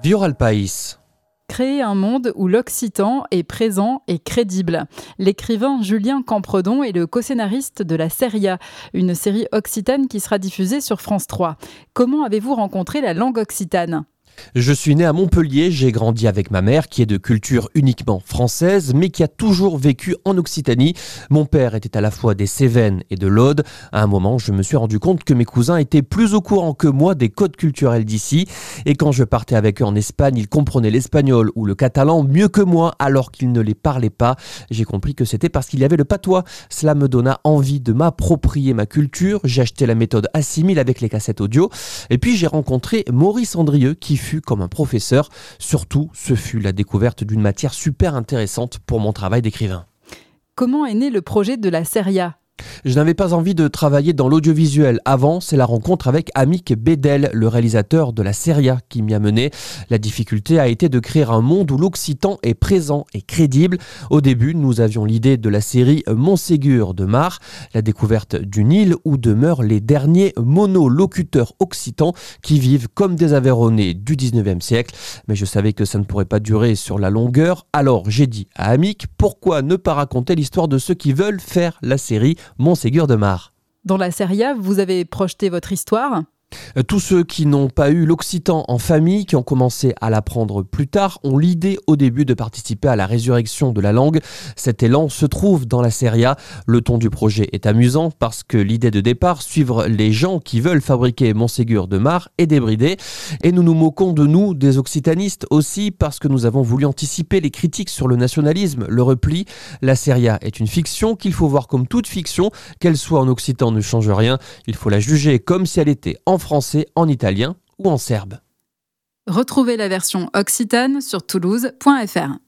Vioral País. Créer un monde où l'occitan est présent et crédible. L'écrivain Julien Campredon est le co-scénariste de La Seria, une série occitane qui sera diffusée sur France 3. Comment avez-vous rencontré la langue occitane ? Je suis né à Montpellier, j'ai grandi avec ma mère qui est de culture uniquement française mais qui a toujours vécu en Occitanie. Mon père était à la fois des Cévennes et de l'Aude. À un moment, je me suis rendu compte que mes cousins étaient plus au courant que moi des codes culturels d'ici. Et quand je partais avec eux en Espagne, ils comprenaient l'espagnol ou le catalan mieux que moi alors qu'ils ne les parlaient pas. J'ai compris que c'était parce qu'il y avait le patois. Cela me donna envie de m'approprier ma culture. J'ai acheté la méthode Assimile avec les cassettes audio. Et puis j'ai rencontré Maurice Andrieux qui fut comme un professeur. Surtout, ce fut la découverte d'une matière super intéressante pour mon travail d'écrivain. Comment est né le projet de La Seria ? Je n'avais pas envie de travailler dans l'audiovisuel. Avant, c'est la rencontre avec Amic Bédel, le réalisateur de La Seria, qui m'y a mené. La difficulté a été de créer un monde où l'occitan est présent et crédible. Au début, nous avions l'idée de la série Montségur de Mar, la découverte d'une île où demeurent les derniers monolocuteurs occitans qui vivent comme des Aveyronnais du 19e siècle. Mais je savais que ça ne pourrait pas durer sur la longueur. Alors j'ai dit à Amic, pourquoi ne pas raconter l'histoire de ceux qui veulent faire la série Montségur de Mar. Dans La Seria, vous avez projeté votre histoire ? Tous ceux qui n'ont pas eu l'occitan en famille, qui ont commencé à l'apprendre plus tard, ont l'idée au début de participer à la résurrection de la langue. Cet élan se trouve dans La Seria. Le ton du projet est amusant parce que l'idée de départ, suivre les gens qui veulent fabriquer Montségur de Mar, est débridée. Et nous nous moquons de nous, des occitanistes aussi, parce que nous avons voulu anticiper les critiques sur le nationalisme, le repli. La Seria est une fiction qu'il faut voir comme toute fiction, qu'elle soit en occitan ne change rien. Il faut la juger comme si elle était en français, en italien ou en serbe. Retrouvez la version occitane sur toulouse.fr.